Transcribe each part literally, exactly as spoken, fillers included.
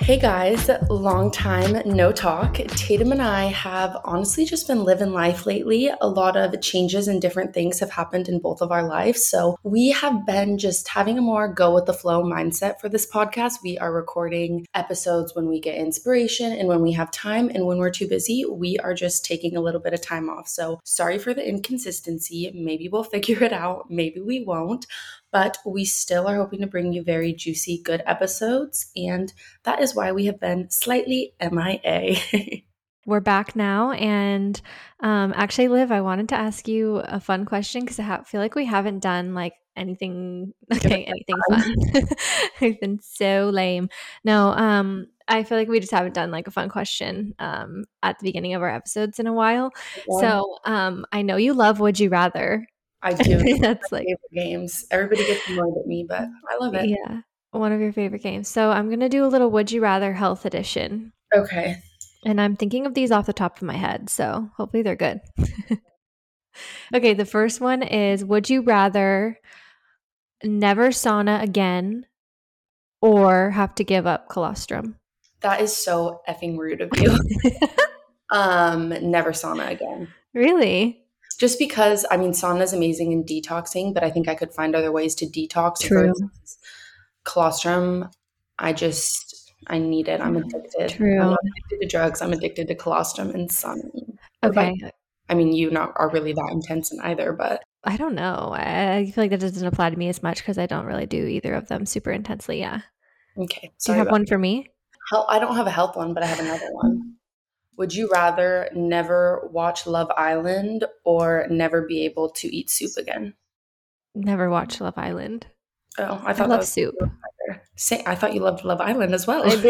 Hey guys, long time no talk. Tatum and I have honestly just been living life lately. A lot of changes and different things have happened in both of our lives. So we have been just having a more go with the flow mindset for this podcast. We are recording episodes when we get inspiration and when we have time, and when we're too busy, we are just taking a little bit of time off. So sorry for the inconsistency. Maybe we'll figure it out. Maybe we won't. But we still are hoping to bring you very juicy, good episodes. And that is why we have been slightly M I A. We're back now. And um, actually, Liv, I wanted to ask you a fun question because I ha- feel like we haven't done like anything, okay, anything fun. We've been so lame. No, um, I feel like we just haven't done like a fun question um, at the beginning of our episodes in a while. Yeah. So um, I know you love Would You Rather. I do. That's my like favorite games. Everybody gets annoyed at me, but I love it. Yeah, one of your favorite games. So I'm going to do a little Would You Rather Health Edition. Okay. And I'm thinking of these off the top of my head, so hopefully they're good. Okay, the first one is Would you rather never sauna again or have to give up colostrum? That is so effing rude of you. um, never sauna again. Really? Just because, I mean, sauna is amazing in detoxing, but I think I could find other ways to detox. True. Versus colostrum, I just, I need it. I'm addicted. True. I'm not addicted to drugs. I'm addicted to colostrum and sauna. Okay. I mean, you not are really that intense in either, but I don't know. I feel like that doesn't apply to me as much because I don't really do either of them super intensely. Yeah. okay. Do you have one for me? Hel- I don't have a health one, but I have another one. Would you rather never watch Love Island or never be able to eat soup again? Never watch Love Island. Oh, I thought I love that was soup. Say, I thought you loved Love Island as well. I do.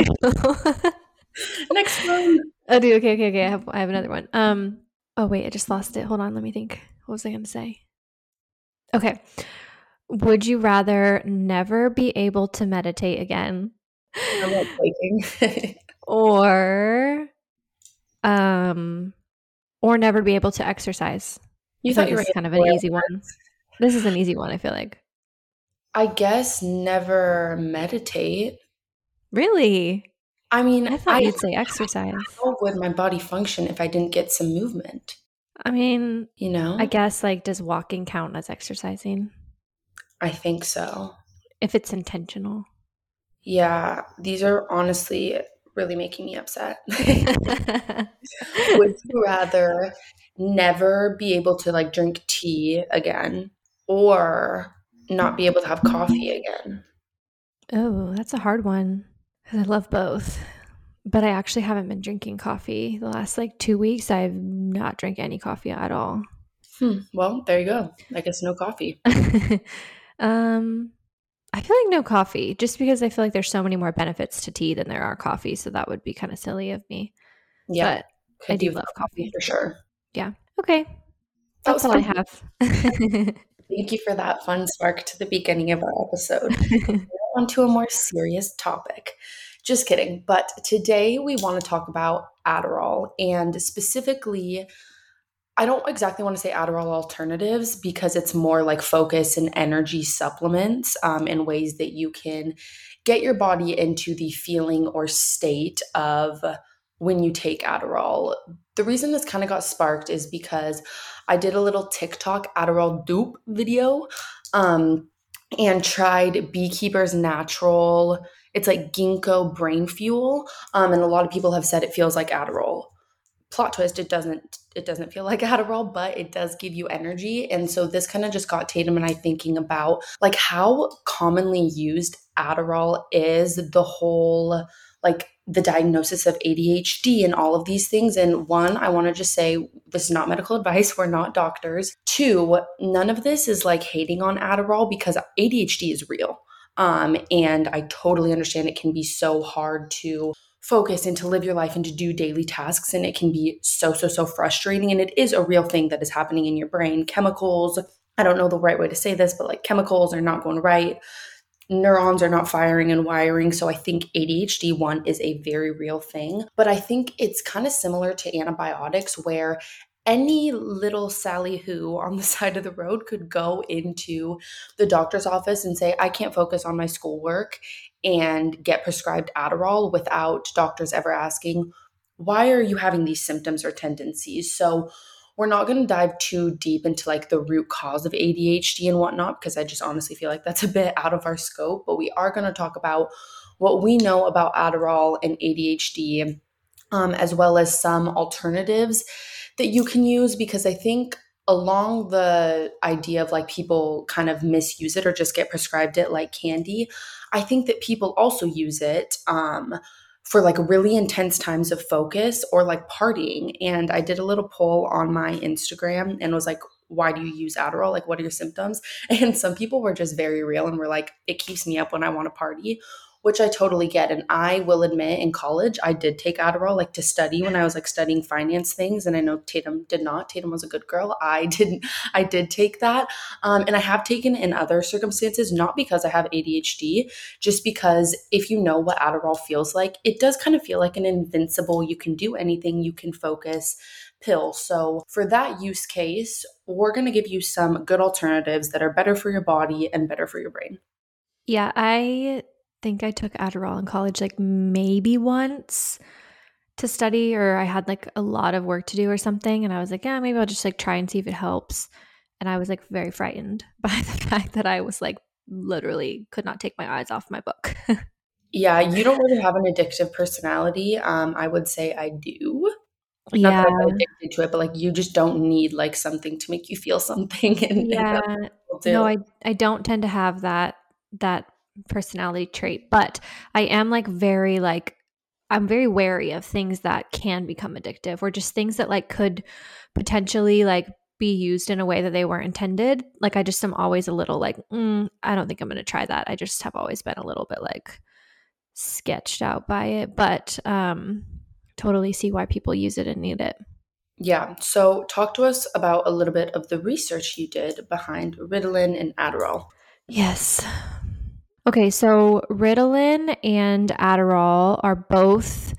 Next one. I do. Okay, okay, okay. I have I have another one. Um. Oh wait, I just lost it. Hold on. Let me think. What was I going to say? Okay. Would you rather never be able to meditate again, I love baking. or um, or never be able to exercise? You I thought thought you were this is kind of an easy one. This is an easy one. I feel like. I guess never meditate. Really? I mean, I thought I, you'd say exercise. how would my body function if I didn't get some movement? I mean, You know? I guess like does walking count as exercising? I think so. If it's intentional. Yeah, these are honestly really making me upset. Would you rather never be able to like drink tea again or not be able to have coffee again? Oh, that's a hard one. 'Cause I love both. But I actually haven't been drinking coffee. The last like two weeks, I've not drank any coffee at all. Hmm. Well, there you go. I guess no coffee. um, I feel like no coffee, just because I feel like there's so many more benefits to tea than there are coffee. So that would be kind of silly of me. Yeah. But I do love coffee. For sure. Yeah. Okay. That That's was all I fun. have. Thank you for that fun spark to the beginning of our episode. On to a more serious topic. Just kidding. But today we want to talk about Adderall, and specifically, I don't exactly want to say Adderall alternatives because it's more like focus and energy supplements um, in ways that you can get your body into the feeling or state of when you take Adderall. The reason this kind of got sparked is because I did a little TikTok Adderall dupe video um, and tried Beekeeper's Natural. It's like ginkgo brain fuel. Um, and a lot of people have said it feels like Adderall. Plot twist, it doesn't it doesn't feel like Adderall, but it does give you energy. And so this kind of just got Tatum and I thinking about like how commonly used Adderall is, the whole like the diagnosis of A D H D and all of these things. And one, I want to just say this is not medical advice. We're not doctors. Two, none of this is like hating on Adderall because A D H D is real. Um, and I totally understand it can be so hard to focus and to live your life and to do daily tasks. And it can be so, so, so frustrating. And it is a real thing that is happening in your brain. Chemicals, I don't know the right way to say this, but like chemicals are not going right. Neurons are not firing and wiring. So I think A D H D, one, is a very real thing. But I think it's kind of similar to antibiotics where any little Sally who on the side of the road could go into the doctor's office and say, I can't focus on my schoolwork. and get prescribed Adderall without doctors ever asking, why are you having these symptoms or tendencies? So we're not going to dive too deep into like the root cause of A D H D and whatnot, because I just honestly feel like that's a bit out of our scope. But we are going to talk about what we know about Adderall and A D H D, um, as well as some alternatives that you can use, because I think along the idea of like people kind of misuse it or just get prescribed it like candy, I think that people also use it um, for like really intense times of focus or like partying. And I did a little poll on my Instagram and was like, why do you use Adderall? Like, what are your symptoms? And some people were just very real and were like, it keeps me up when I want to party, which I totally get. And I will admit in college, I did take Adderall like to study when I was like studying finance things. And I know Tatum did not. Tatum was a good girl. I didn't, I did take that. Um, and I have taken it in other circumstances, not because I have A D H D, just because if you know what Adderall feels like, it does kind of feel like an invincible, you can do anything, you can focus pill. So for that use case, we're going to give you some good alternatives that are better for your body and better for your brain. Yeah, I think I took Adderall in college like maybe once to study, or I had like a lot of work to do or something, and I was like, yeah, maybe I'll just like try and see if it helps. And I was like very frightened by the fact that I was like literally could not take my eyes off my book. Yeah, you don't really have an addictive personality. Um, I would say I do. Not Yeah. that I'm addicted to it, but like you just don't need like something to make you feel something, and, and Yeah. other people No, do. I I don't tend to have that that personality trait, but I am like very like I'm very wary of things that can become addictive, or just things that like could potentially like be used in a way that they weren't intended. Like I just am always a little like, mm, I don't think I'm going to try that. I just have always been a little bit like sketched out by it, but um totally see why people use it and need it. Yeah. So talk to us about a little bit of the research you did behind Ritalin and Adderall. Yes. Okay, so Ritalin and Adderall are both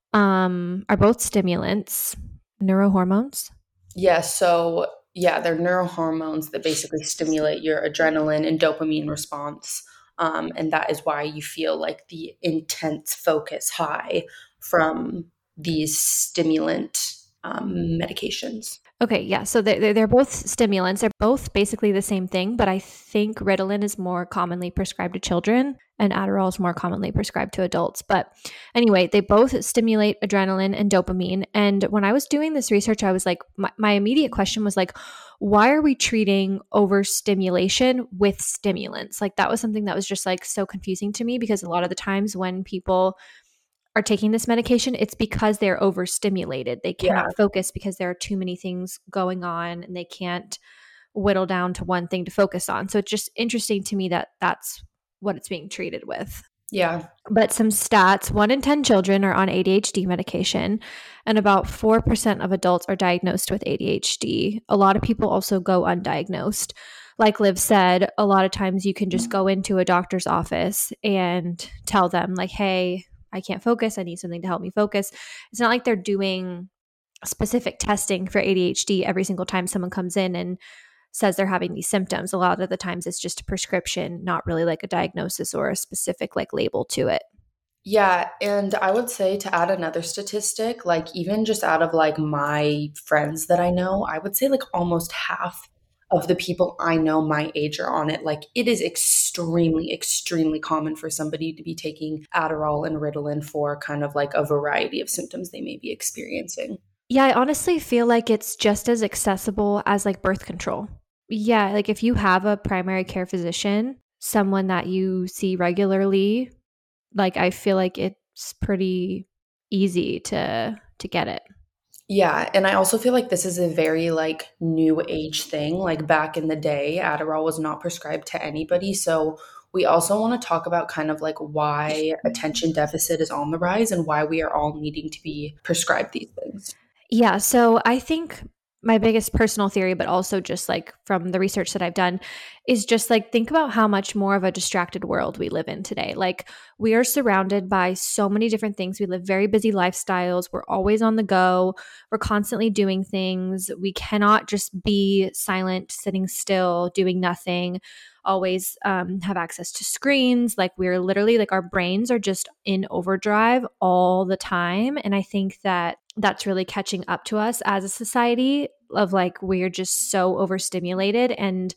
um are both stimulants, neurohormones. Yeah. So yeah, they're neurohormones that basically stimulate your adrenaline and dopamine response. Um, and that is why you feel like the intense focus high from these stimulant um, medications. Okay, yeah. So they're, they're both stimulants. They're both basically the same thing, but I think Ritalin is more commonly prescribed to children and Adderall is more commonly prescribed to adults. But anyway, they both stimulate adrenaline and dopamine. And when I was doing this research, I was like, my, my immediate question was like, why are we treating overstimulation with stimulants? Like that was something that was just like so confusing to me, because a lot of the times when people are taking this medication, it's because they're overstimulated. They Yeah. cannot focus because there are too many things going on and they can't whittle down to one thing to focus on. So it's just interesting to me that that's what it's being treated with. Yeah. But some stats, one in ten children are on A D H D medication, and about four percent of adults are diagnosed with A D H D. A lot of people also go undiagnosed. Like Liv said, a lot of times you can just go into a doctor's office and tell them like, hey, I can't focus. I need something to help me focus. It's not like they're doing specific testing for A D H D every single time someone comes in and says they're having these symptoms. A lot of the times it's just a prescription, not really like a diagnosis or a specific like label to it. Yeah, and I would say to add another statistic, like even just out of like my friends that I know, I would say like almost half of the people I know my age are on it. Like it is extremely, extremely common for somebody to be taking Adderall and Ritalin for kind of like a variety of symptoms they may be experiencing. Yeah, I honestly feel like it's just as accessible as like birth control. Yeah, like if you have a primary care physician, someone that you see regularly, like I feel like it's pretty easy to to get it. Yeah, and I also feel like this is a very like new age thing. Like back in the day, Adderall was not prescribed to anybody. So we also want to talk about kind of like why attention deficit is on the rise and why we are all needing to be prescribed these things. Yeah, so I think my biggest personal theory, but also just like from the research that I've done, is just like think about how much more of a distracted world we live in today. Like we are surrounded by so many different things. We live very busy lifestyles. We're always on the go. We're constantly doing things. We cannot just be silent, sitting still, doing nothing, always um, have access to screens. Like we're literally like our brains are just in overdrive all the time. And I think that that's really catching up to us as a society of like we're just so overstimulated and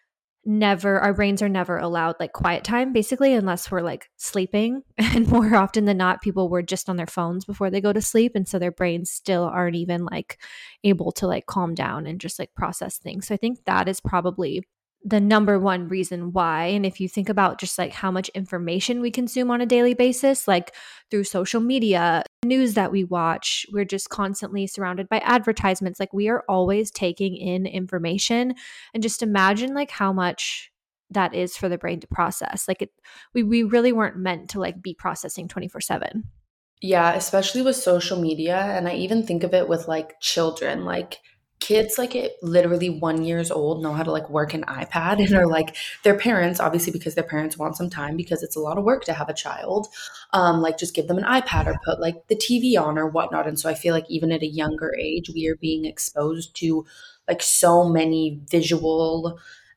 never our brains are never allowed like quiet time basically unless we're like sleeping, and more often than not people were just on their phones before they go to sleep, and so their brains still aren't even like able to like calm down and just like process things. So I think that is probably the number one reason why. And if you think about just like how much information we consume on a daily basis, like through social media, news that we watch, we're just constantly surrounded by advertisements. Like we are always taking in information, and just imagine like how much that is for the brain to process. Like it, we, we really weren't meant to like be processing twenty-four seven. Yeah, especially with social media. And I even think of it with like children, like kids like it literally one years old know how to like work an iPad and are like their parents, obviously because their parents want some time because it's a lot of work to have a child, um, like just give them an iPad or put like the T V on or whatnot. And so I feel like even at a younger age, we are being exposed to like so many visual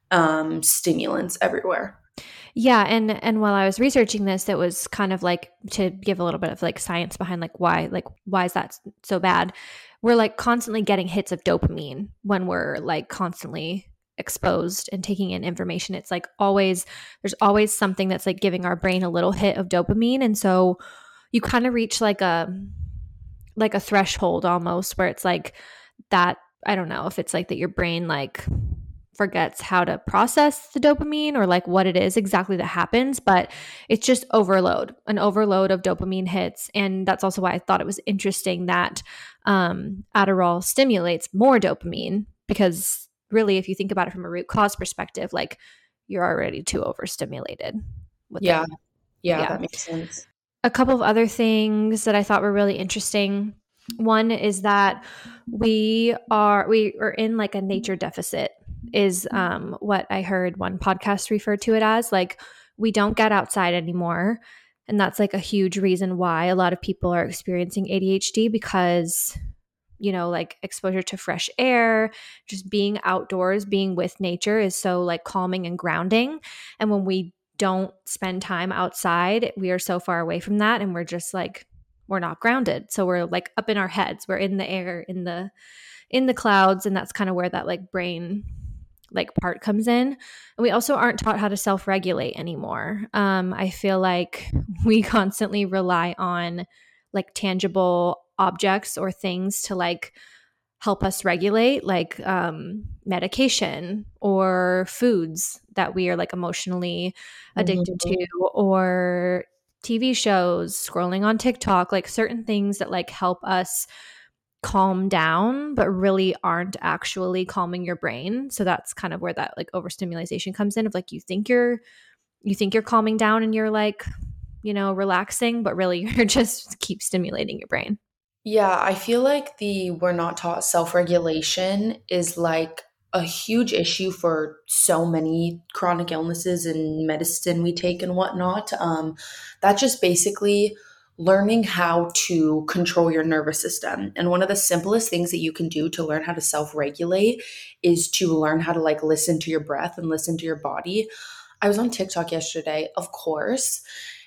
um, stimulants everywhere. Yeah, and and while I was researching this, it was kind of like to give a little bit of like science behind like why like why is that so bad? We're like constantly getting hits of dopamine when we're like constantly exposed and taking in information. It's like always there's always something that's like giving our brain a little hit of dopamine, and so you kind of reach like a like a threshold almost where it's like that. I don't know if it's like that your brain like forgets how to process the dopamine or like what it is exactly that happens, but it's just overload, an overload of dopamine hits. And that's also why I thought it was interesting that um, Adderall stimulates more dopamine, because really, if you think about it from a root cause perspective, like you're already too overstimulated with Yeah. it. Yeah, Yeah. that makes sense. A couple of other things that I thought were really interesting. One is that we are we are in like a nature deficit, is um, what I heard one podcast refer to it as. Like we don't get outside anymore, and that's like a huge reason why a lot of people are experiencing A D H D, because you know like exposure to fresh air, just being outdoors, being with nature is so like calming and grounding. And when we don't spend time outside, we are so far away from that, and we're just like we're not grounded. So we're like up in our heads, we're in the air, in the in the clouds, and that's kind of where that like brain like part comes in. And we also aren't taught how to self-regulate anymore. um I feel like we constantly rely on like tangible objects or things to like help us regulate, like um, medication or foods that we are like emotionally addicted Mhm. to, or T V shows, scrolling on TikTok, like certain things that like help us calm down, but really aren't actually calming your brain. So that's kind of where that like overstimulation comes in, of like you think you're you think you're calming down and you're like, you know, relaxing, but really you're just keep stimulating your brain. Yeah, I feel like the we're not taught self-regulation is like a huge issue for so many chronic illnesses and medicine we take and whatnot. Um, that's just basically learning how to control your nervous system. And one of the simplest things that you can do to learn how to self-regulate is to learn how to like listen to your breath and listen to your body. I was on TikTok yesterday, of course,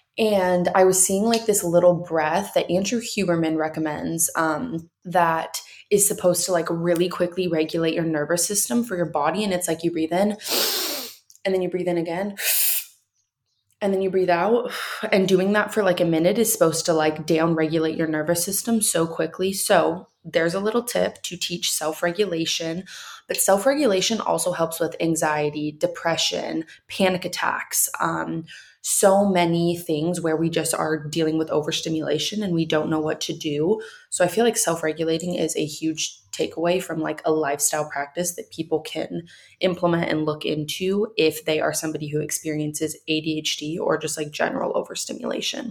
and I was seeing like this little breath that Andrew Huberman recommends, um, that is supposed to like really quickly regulate your nervous system for your body. And it's like you breathe in and then you breathe in again and then you breathe out. And doing that for like a minute is supposed to like down regulate your nervous system so quickly. So there's a little tip to teach self regulation. But self regulation also helps with anxiety, depression, panic attacks, um, so many things where we just are dealing with overstimulation and we don't know what to do. So I feel like self regulating is a huge takeaway from like a lifestyle practice that people can implement and look into if they are somebody who experiences A D H D or just like general overstimulation.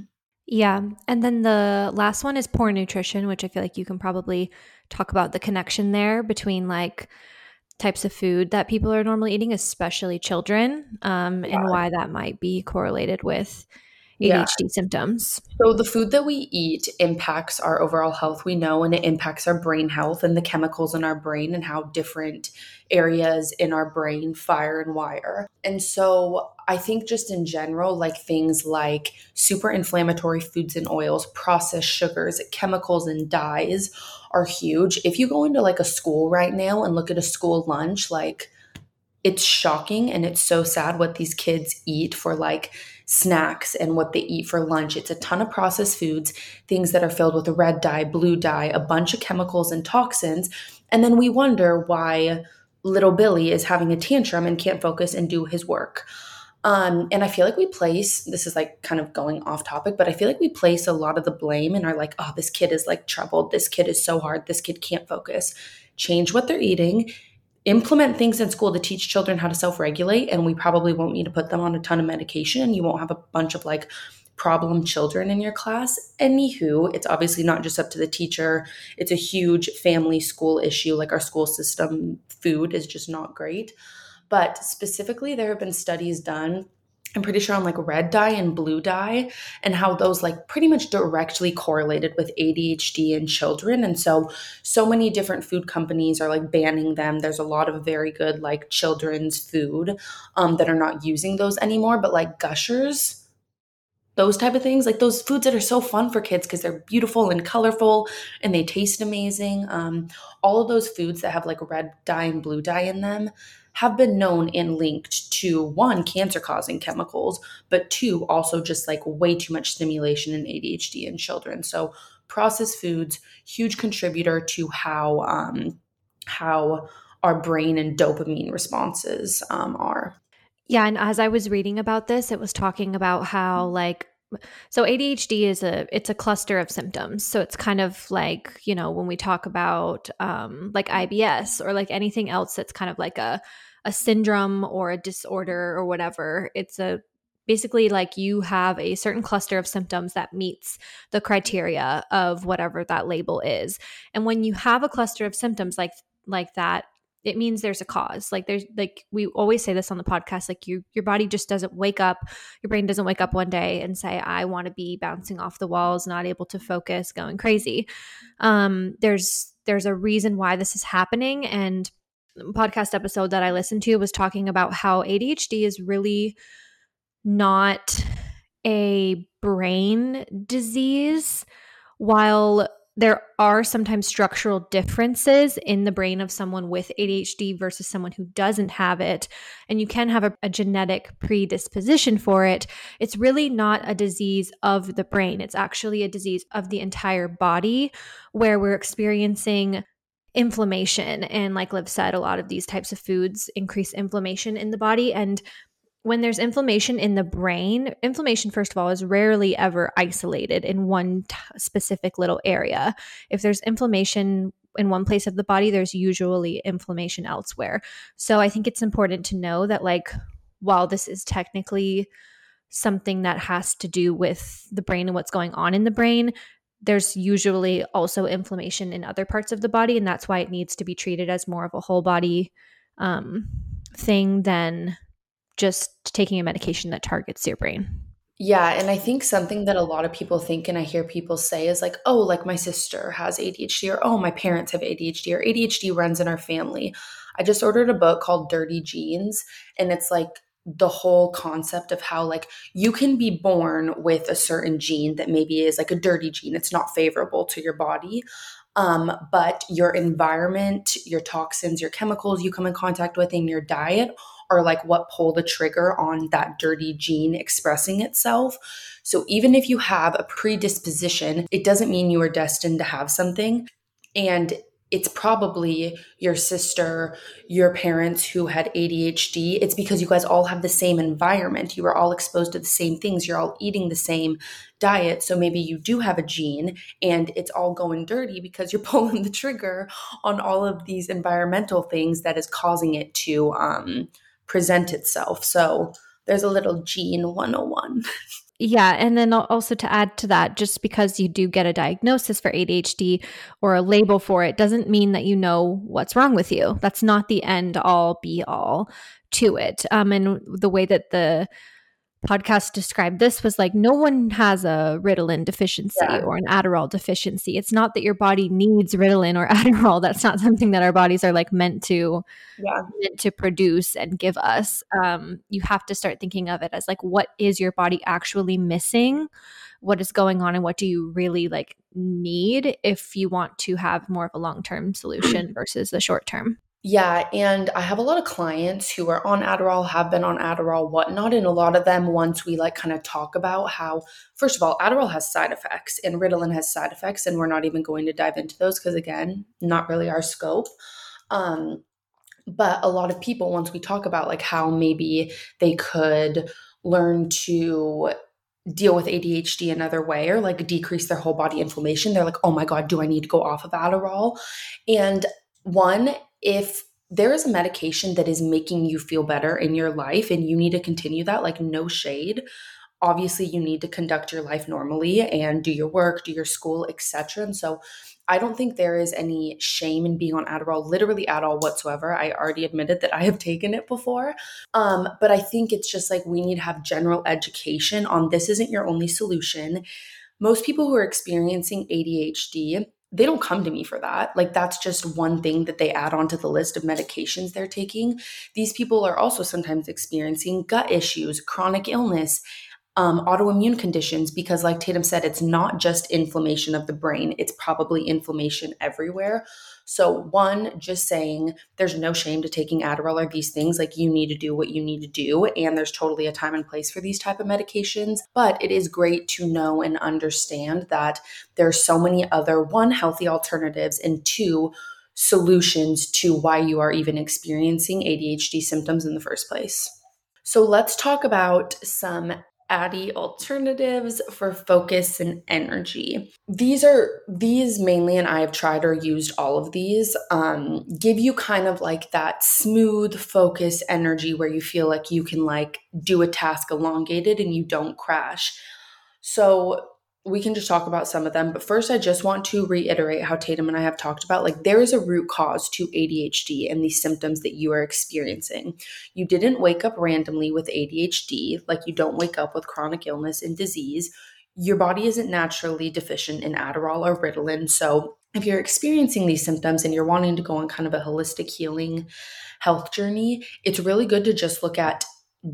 Yeah. And then the last one is poor nutrition, which I feel like you can probably talk about the connection there between like types of food that people are normally eating, especially children, um, and Yeah. why that might be correlated with Yeah. A D H D symptoms. So the food that we eat impacts our overall health, we know, and it impacts our brain health and the chemicals in our brain and how different areas in our brain fire and wire. And so I think just in general, like things like super inflammatory foods and oils, processed sugars, chemicals and dyes are huge. If you go into like a school right now and look at a school lunch, like it's shocking and it's so sad what these kids eat for like snacks and what they eat for lunch. It's a ton of processed foods, things that are filled with red dye, blue dye, a bunch of chemicals and toxins. And then we wonder why little Billy is having a tantrum and can't focus and do his work. Um, and I feel like we place, this is like kind of going off topic, but I feel like we place a lot of the blame and are like, oh, this kid is like troubled. This kid is so hard. This kid can't focus. Change what they're eating, implement things in school to teach children how to self-regulate, and we probably won't need to put them on a ton of medication. You won't have a bunch of like problem children in your class. Anywho, it's obviously not just up to the teacher. It's a huge family school issue. Like our school system food is just not great. But specifically, there have been studies done, I'm pretty sure, on like red dye and blue dye and how those like pretty much directly correlated with A D H D in children. And so, so many different food companies are like banning them. There's a lot of very good like children's food um, that are not using those anymore, but like Gushers, those type of things, like those foods that are so fun for kids because they're beautiful and colorful and they taste amazing. Um, all of those foods that have like red dye and blue dye in them have been known and linked to one, cancer causing chemicals, but two, also just like way too much stimulation in A D H D in children. So processed foods, huge contributor to how um, how our brain and dopamine responses um, are. Yeah, and as I was reading about this, it was talking about how like so A D H D is a it's a cluster of symptoms. So it's kind of like, you know, when we talk about um like I B S or like anything else that's kind of like a a syndrome or a disorder or whatever. It's a basically like you have a certain cluster of symptoms that meets the criteria of whatever that label is. And when you have a cluster of symptoms like like that, it means there's a cause. Like there's like we always say this on the podcast, like you your body just doesn't wake up, your brain doesn't wake up one day and say, I want to be bouncing off the walls, not able to focus, going crazy. Um, there's there's a reason why this is happening. And the podcast episode that I listened to was talking about how A D H D is really not a brain disease, while there are sometimes structural differences in the brain of someone with A D H D versus someone who doesn't have it. And you can have a, a genetic predisposition for it. It's really not a disease of the brain. It's actually a disease of the entire body where we're experiencing inflammation. And like Liv said, a lot of these types of foods increase inflammation in the body. And when there's inflammation in the brain, inflammation, first of all, is rarely ever isolated in one t- specific little area. If there's inflammation in one place of the body, there's usually inflammation elsewhere. So I think it's important to know that, like, while this is technically something that has to do with the brain and what's going on in the brain, there's usually also inflammation in other parts of the body. And that's why it needs to be treated as more of a whole body um, thing than just taking a medication that targets your brain. Yeah, and I think something that a lot of people think, and I hear people say, is like, oh, like my sister has A D H D, or oh, my parents have A D H D, or A D H D runs in our family. I just ordered a book called Dirty Genes, and it's like the whole concept of how like you can be born with a certain gene that maybe is like a dirty gene. It's not favorable to your body. Um, but your environment, your toxins, your chemicals you come in contact with in your diet are like what pull the trigger on that dirty gene expressing itself. So even if you have a predisposition, it doesn't mean you are destined to have something. And it's probably your sister, your parents who had A D H D. It's because you guys all have the same environment. You are all exposed to the same things. You're all eating the same diet. So maybe you do have a gene and it's all going dirty because you're pulling the trigger on all of these environmental things that is causing it to um, present itself. So there's a little gene one oh one. Yeah. And then also to add to that, just because you do get a diagnosis for A D H D or a label for it doesn't mean that you know what's wrong with you. That's not the end all be all to it. Um, and the way that the podcast described this was like, no one has a Ritalin deficiency Yeah. or an Adderall deficiency. It's not that your body needs Ritalin or Adderall. That's not something that our bodies are like meant to Yeah. meant to produce and give us. Um, you have to start thinking of it as like, what is your body actually missing? What is going on, and what do you really like need if you want to have more of a long-term solution versus the short term? Yeah, and I have a lot of clients who are on Adderall, have been on Adderall, whatnot, and a lot of them, once we like kind of talk about how, first of all, Adderall has side effects and Ritalin has side effects, and we're not even going to dive into those because, again, not really our scope. Um, but a lot of people, once we talk about like how maybe they could learn to deal with A D H D another way or like decrease their whole body inflammation, they're like, oh my God, do I need to go off of Adderall? And one, if there is a medication that is making you feel better in your life and you need to continue that, like no shade, obviously you need to conduct your life normally and do your work, do your school, et cetera. And so I don't think there is any shame in being on Adderall, literally at all whatsoever. I already admitted that I have taken it before. Um, but I think it's just like we need to have general education on this isn't your only solution. Most people who are experiencing A D H D, they don't come to me for that. Like that's just one thing that they add onto the list of medications they're taking. These people are also sometimes experiencing gut issues, chronic illness, um, autoimmune conditions, because like Tatum said, it's not just inflammation of the brain, it's probably inflammation everywhere. So one, just saying there's no shame to taking Adderall or these things, like you need to do what you need to do. And there's totally a time and place for these type of medications. But it is great to know and understand that there's so many other, one, healthy alternatives, and two, solutions to why you are even experiencing A D H D symptoms in the first place. So let's talk about some Addy alternatives for focus and energy. These are these mainly, and I have tried or used all of these, um, give you kind of like that smooth focus energy where you feel like you can like do a task elongated and you don't crash. So we can just talk about some of them. But first, I just want to reiterate how Tatum and I have talked about, like, there is a root cause to A D H D and these symptoms that you are experiencing. You didn't wake up randomly with A D H D, like you don't wake up with chronic illness and disease. Your body isn't naturally deficient in Adderall or Ritalin. So if you're experiencing these symptoms and you're wanting to go on kind of a holistic healing health journey, it's really good to just look at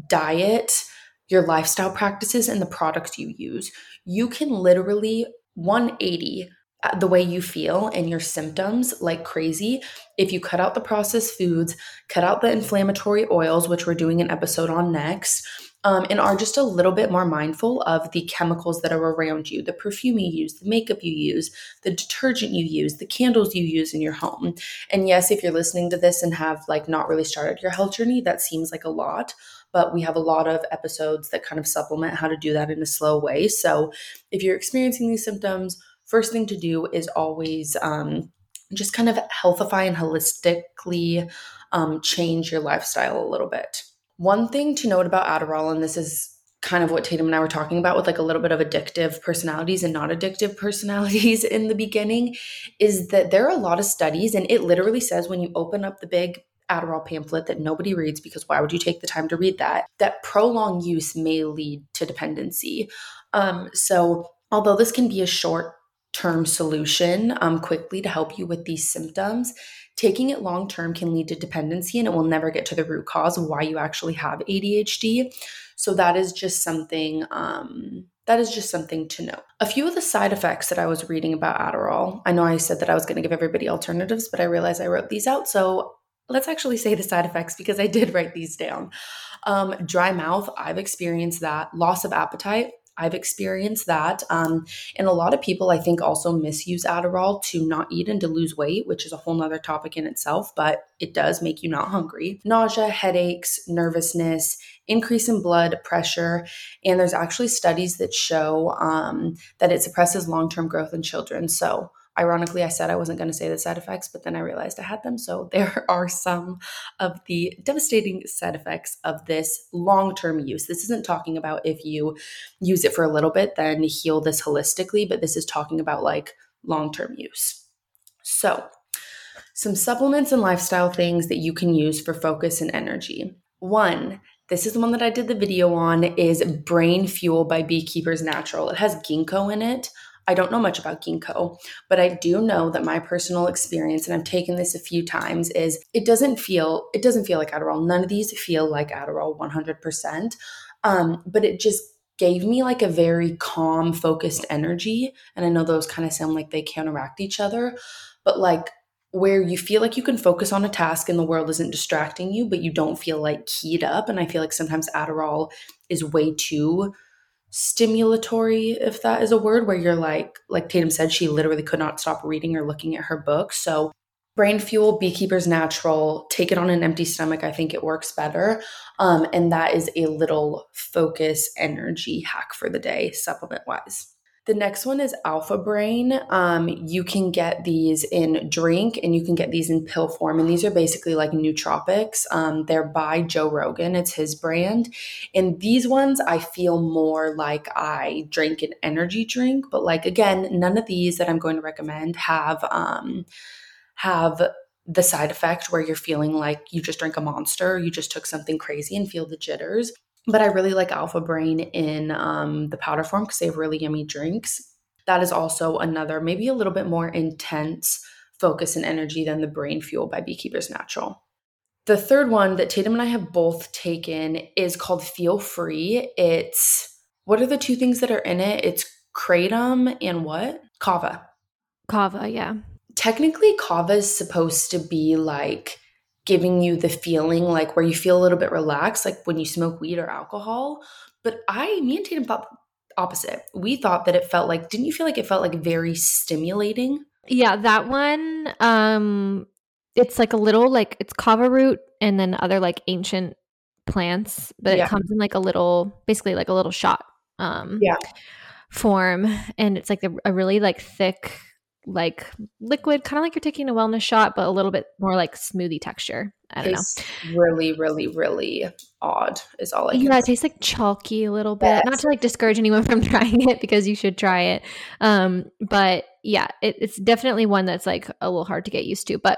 diet, your lifestyle practices, and the products you use. You can literally one eighty the way you feel and your symptoms like crazy if you cut out the processed foods, cut out the inflammatory oils, which we're doing an episode on next, um, and are just a little bit more mindful of the chemicals that are around you, the perfume you use, the makeup you use, the detergent you use, the candles you use in your home. And yes, if you're listening to this and have like not really started your health journey, that seems like a lot. But we have a lot of episodes that kind of supplement how to do that in a slow way. So if you're experiencing these symptoms, first thing to do is always um, just kind of healthify and holistically um, change your lifestyle a little bit. One thing to note about Adderall, and this is kind of what Tatum and I were talking about with like a little bit of addictive personalities and not addictive personalities in the beginning, is that there are a lot of studies, and it literally says when you open up the big Adderall pamphlet that nobody reads, because why would you take the time to read that, that prolonged use may lead to dependency. Um, so although this can be a short-term solution um, quickly to help you with these symptoms, taking it long-term can lead to dependency, and it will never get to the root cause of why you actually have A D H D. So that is just something um, that is just something to know. A few of the side effects that I was reading about Adderall, I know I said that I was going to give everybody alternatives, but I realized I wrote these out. So let's actually say the side effects because I did write these down. Um, dry mouth, I've experienced that. Loss of appetite, I've experienced that. Um, and a lot of people, I think, also misuse Adderall to not eat and to lose weight, which is a whole nother topic in itself, but it does make you not hungry. Nausea, headaches, nervousness, increase in blood pressure. And there's actually studies that show um, that it suppresses long-term growth in children. So Ironically, I said I wasn't going to say the side effects, but then I realized I had them. So there are some of the devastating side effects of this long-term use. This isn't talking about if you use it for a little bit, then heal this holistically, but this is talking about like long-term use. So some supplements and lifestyle things that you can use for focus and energy. One, this is the one that I did the video on, is Brain Fuel by Beekeepers Natural. It has ginkgo in it. I don't know much about ginkgo, but I do know that my personal experience, and I've taken this a few times, is it doesn't feel it doesn't feel like Adderall. None of these feel like Adderall one hundred percent, um, but it just gave me like a very calm, focused energy. And I know those kind of sound like they counteract each other, but like where you feel like you can focus on a task and the world isn't distracting you, but you don't feel like keyed up. And I feel like sometimes Adderall is way too stimulatory, if that is a word, where you're like, like Tatum said, she literally could not stop reading or looking at her book. So Brain Fuel, Beekeepers Natural, take it on an empty stomach. I think it works better. Um, and that is a little focus energy hack for the day, supplement wise. The next one is Alpha Brain. Um, you can get these in drink and you can get these in pill form. And these are basically like nootropics. Um, they're by Joe Rogan. It's his brand. And these ones, I feel more like I drink an energy drink. But like, again, none of these that I'm going to recommend have, um, have the side effect where you're feeling like you just drank a monster, you just took something crazy and feel the jitters. But I really like Alpha Brain in um, the powder form because they have really yummy drinks. That is also another, maybe a little bit more intense focus and energy than the Brain Fuel by Beekeepers Natural. The third one that Tatum and I have both taken is called Feel Free. It's, what are the two things that are in it? It's kratom and what? Kava. Kava, yeah. Technically, kava is supposed to be like giving you the feeling like where you feel a little bit relaxed, like when you smoke weed or alcohol. But I, me and Tatum thought opposite. We thought that it felt like, didn't you feel like it felt like very stimulating? Yeah, that one, um, it's like a little, like it's kava root and then other like ancient plants, but Yeah. it comes in like a little, basically like a little shot um, Yeah. form. And it's like a, a really like thick, like liquid, kind of like you're taking a wellness shot, but a little bit more like smoothie texture. I don't Tastes know. really, really, really odd is all I can Yeah, it say. tastes like chalky a little bit. Yes. Not to like discourage anyone from trying it because you should try it. Um, but yeah, it, it's definitely one that's like a little hard to get used to. But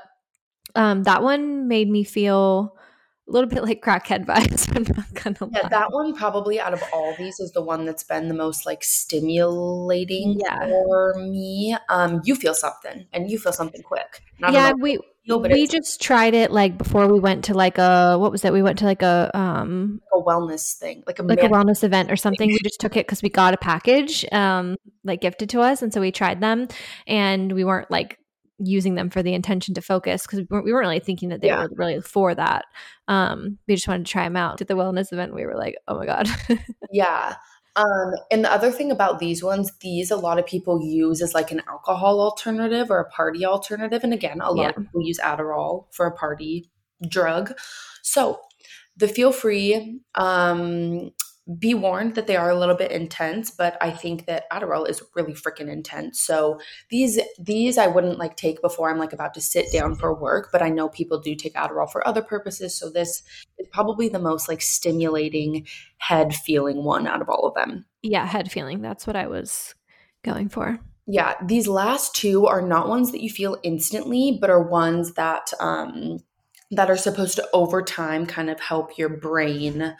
um, that one made me feel a little bit like crackhead vibes. I'm not gonna Yeah, lie. that one probably out of all these is the one that's been the most like stimulating Yeah. for me. Um, you feel something and you feel something quick. And I don't Yeah, know we what you feel, but we it's just tried it like before we went to like a what was it? We went to like a um a wellness thing, like a like a man wellness event or something. thing. We just took it because we got a package um like gifted to us, and so we tried them, and we weren't like using them for the intention to focus because we weren't, we weren't really thinking that they Yeah. were really for that. Um, we just wanted to try them out. At the wellness event, we were like, oh my god. Yeah. Um, and the other thing about these ones, these a lot of people use as like an alcohol alternative or a party alternative. And again, a lot Yeah. of people use Adderall for a party drug. So the Feel Free, um, be warned that they are a little bit intense, but I think that Adderall is really freaking intense. So these these I wouldn't like take before I'm like about to sit down for work, but I know people do take Adderall for other purposes. So this is probably the most like stimulating head feeling one out of all of them. Yeah, head feeling. That's what I was going for. Yeah, these last two are not ones that you feel instantly, but are ones that um that are supposed to over time kind of help your brain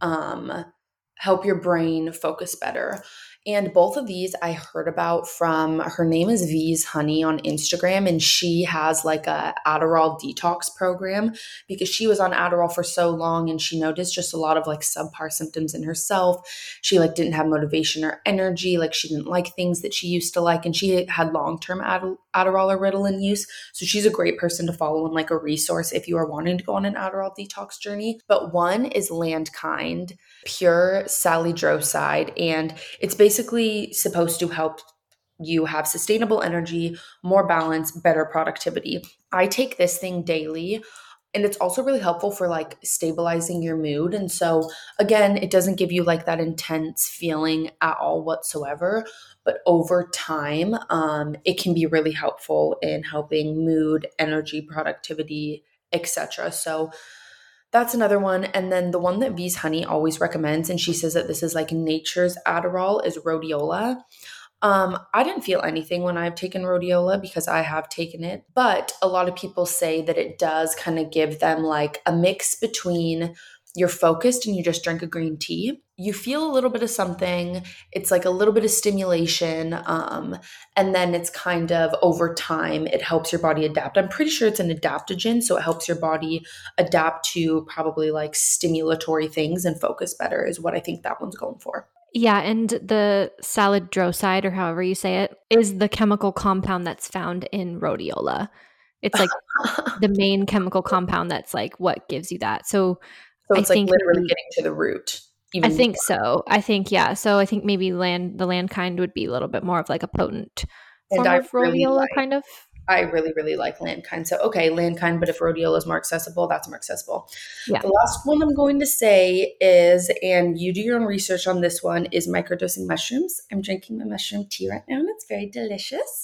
um help your brain focus better. And both of these I heard about from, her name is V's Honey on Instagram, and she has like a Adderall detox program because she was on Adderall for so long and she noticed just a lot of like subpar symptoms in herself. She like didn't have motivation or energy, like she didn't like things that she used to like, and she had long-term Ad- Adderall or Ritalin use. So she's a great person to follow and like a resource if you are wanting to go on an Adderall detox journey. But one is Landkind Pure Salidroside, and it's basically supposed to help you have sustainable energy, more balance, better productivity. I take this thing daily, and it's also really helpful for like stabilizing your mood. And so again, it doesn't give you like that intense feeling at all whatsoever, but over time, um, it can be really helpful in helping mood, energy, productivity, et cetera. So that's another one. And then the one that V's Honey always recommends, and she says that this is like nature's Adderall, is rhodiola. Um, I didn't feel anything when I've taken rhodiola because I have taken it, but a lot of people say that it does kind of give them like a mix between you're focused and you just drink a green tea. You feel a little bit of something. It's like a little bit of stimulation. Um, and then it's kind of over time, it helps your body adapt. I'm pretty sure it's an adaptogen. So it helps your body adapt to probably like stimulatory things and focus better, is what I think that one's going for. Yeah, and the salidroside, or however you say it, is the chemical compound that's found in rhodiola. It's like the main chemical compound that's like what gives you that. So, So I it's like think literally maybe, getting to the root. I Even think more. so. I think yeah. So I think maybe land the Landkind would be a little bit more of like a potent And form I of really rhodiola, like, kind of. I really, really like Landkind. So, okay, Landkind, but if rhodiola is more accessible, that's more accessible. Yeah. The last one I'm going to say is, and you do your own research on this one, is microdosing mushrooms. I'm drinking my mushroom tea right now, and it's very delicious.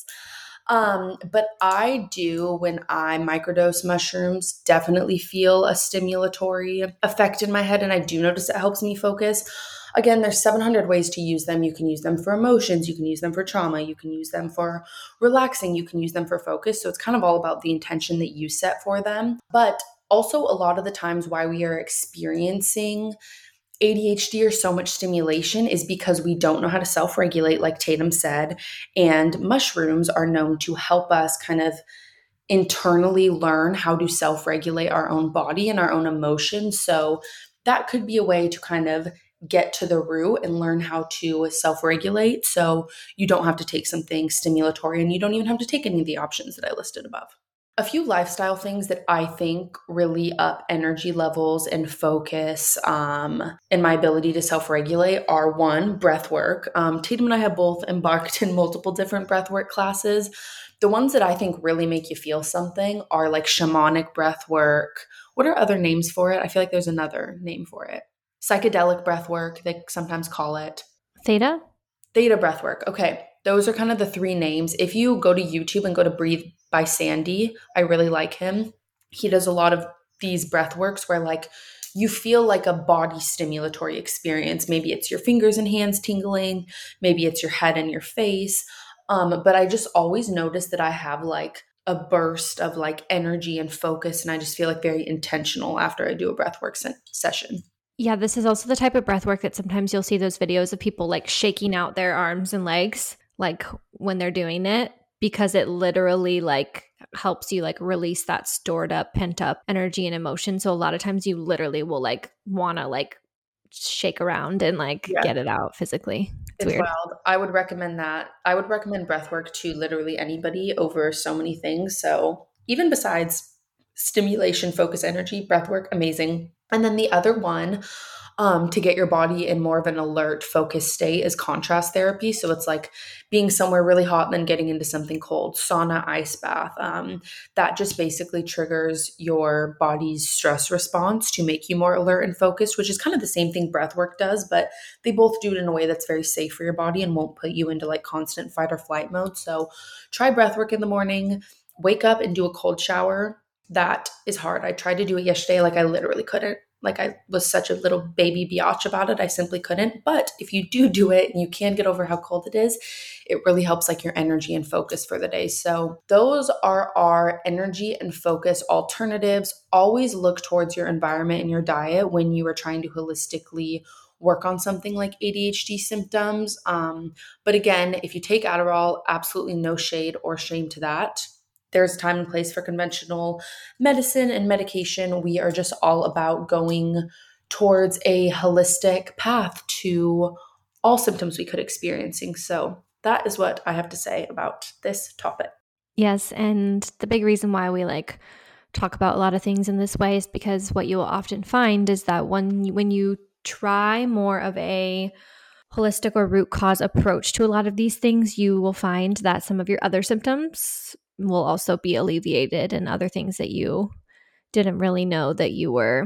Um, but I do, when I microdose mushrooms, definitely feel a stimulatory effect in my head, and I do notice it helps me focus. Again, there's seven hundred ways to use them. You can use them for emotions, you can use them for trauma, you can use them for relaxing, you can use them for focus. So it's kind of all about the intention that you set for them. But also, a lot of the times why we are experiencing A D H D or so much stimulation is because we don't know how to self-regulate, like Tatum said, and mushrooms are known to help us kind of internally learn how to self-regulate our own body and our own emotions. So that could be a way to kind of get to the root and learn how to self-regulate, so you don't have to take something stimulatory, and you don't even have to take any of the options that I listed above. A few lifestyle things that I think really up energy levels and focus, um, and my ability to self-regulate are: one, breath work. Um, Tatum and I have both embarked in multiple different breath work classes. The ones that I think really make you feel something are like shamanic breath work. What are other names for it? I feel like there's another name for it. Psychedelic breath work, they sometimes call it. Theta? Theta breath work. Okay. Those are kind of the three names. If you go to YouTube and go to Breathe by Sandy, I really like him. He does a lot of these breath works where like you feel like a body stimulatory experience. Maybe it's your fingers and hands tingling, maybe it's your head and your face. Um, but I just always notice that I have like a burst of like energy and focus, and I just feel like very intentional after I do a breathwork se- session. Yeah, this is also the type of breath work that sometimes you'll see those videos of people like shaking out their arms and legs like when they're doing it, because it literally like helps you like release that stored up, pent up energy and emotion. So a lot of times you literally will like want to like shake around and like Yeah. get it out physically. It's, It's weird. wild. I would recommend that. I would recommend breath work to literally anybody over so many things. So even besides stimulation, focus, energy, breath work, amazing. And then the other one, um, to get your body in more of an alert, focused state, is contrast therapy. So it's like being somewhere really hot and then getting into something cold, sauna, ice bath. Um, that just basically triggers your body's stress response to make you more alert and focused, which is kind of the same thing breath work does, but they both do it in a way that's very safe for your body and won't put you into like constant fight or flight mode. So try breath work in the morning, wake up and do a cold shower. That is hard. I tried to do it yesterday. Like I literally couldn't. Like I was such a little baby biatch about it. I simply couldn't. But if you do do it and you can get over how cold it is, it really helps like your energy and focus for the day. So those are our energy and focus alternatives. Always look towards your environment and your diet when you are trying to holistically work on something like A D H D symptoms. Um, but again, if you take Adderall, absolutely no shade or shame to that. There's a time and place for conventional medicine and medication. We are just all about going towards a holistic path to all symptoms we could experiencing. So that is what I have to say about this topic. Yes, and the big reason why we like talk about a lot of things in this way is because what you will often find is that when you, when you try more of a holistic or root cause approach to a lot of these things, you will find that some of your other symptoms will also be alleviated, and other things that you didn't really know that you were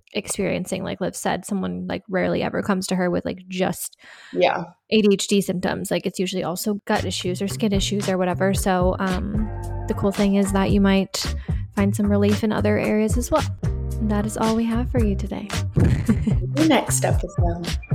experiencing, like Liv said, someone like rarely ever comes to her with like just yeah A D H D symptoms. Like it's usually also gut issues or skin issues or whatever. So um, the cool thing is that you might find some relief in other areas as well. And that is all we have for you today. Next episode.